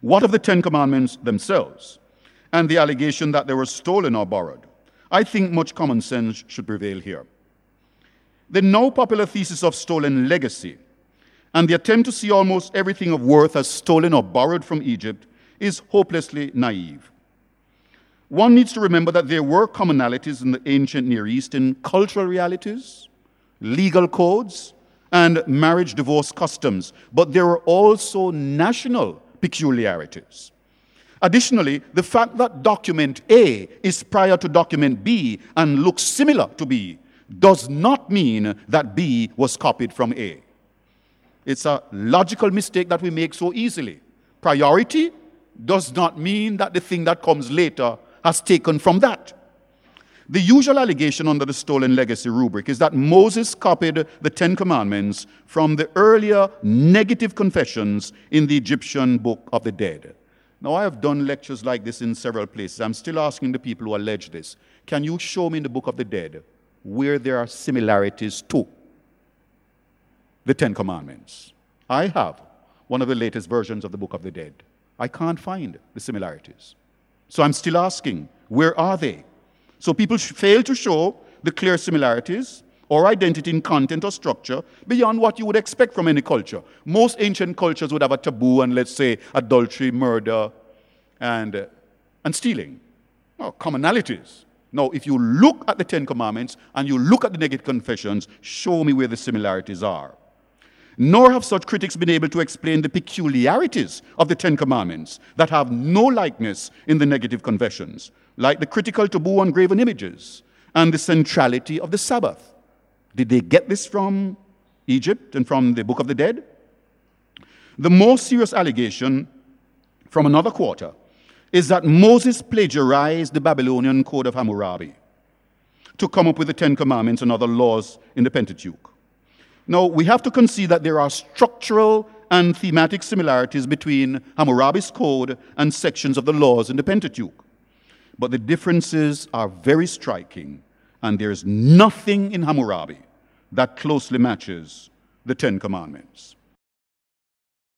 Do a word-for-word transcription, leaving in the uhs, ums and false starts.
What of the Ten Commandments themselves and the allegation that they were stolen or borrowed? I think much common sense should prevail here. The now popular thesis of stolen legacy and the attempt to see almost everything of worth as stolen or borrowed from Egypt is hopelessly naive. One needs to remember that there were commonalities in the ancient Near East in cultural realities, legal codes, and marriage divorce customs, but there were also national peculiarities. Additionally, the fact that document A is prior to document B and looks similar to B does not mean that B was copied from A. It's a logical mistake that we make so easily. Priority does not mean that the thing that comes later has taken from that. The usual allegation under the stolen legacy rubric is that Moses copied the Ten Commandments from the earlier negative confessions in the Egyptian Book of the Dead. Now, I have done lectures like this in several places. I'm still asking the people who allege this, can you show me in the Book of the Dead where there are similarities to the Ten Commandments? I have one of the latest versions of the Book of the Dead. I can't find the similarities. So I'm still asking, where are they? So people fail to show the clear similarities or identity in content or structure beyond what you would expect from any culture. Most ancient cultures would have a taboo on, let's say, adultery, murder, and, uh, and stealing. Well, commonalities. Now, if you look at the Ten Commandments and you look at the negative confessions, show me where the similarities are. Nor have such critics been able to explain the peculiarities of the Ten Commandments that have no likeness in the negative confessions, like the critical taboo on graven images and the centrality of the Sabbath. Did they get this from Egypt and from the Book of the Dead? The more serious allegation from another quarter is that Moses plagiarized the Babylonian Code of Hammurabi to come up with the Ten Commandments and other laws in the Pentateuch. Now, we have to concede that there are structural and thematic similarities between Hammurabi's code and sections of the laws in the Pentateuch. But the differences are very striking, and there's nothing in Hammurabi that closely matches the Ten Commandments.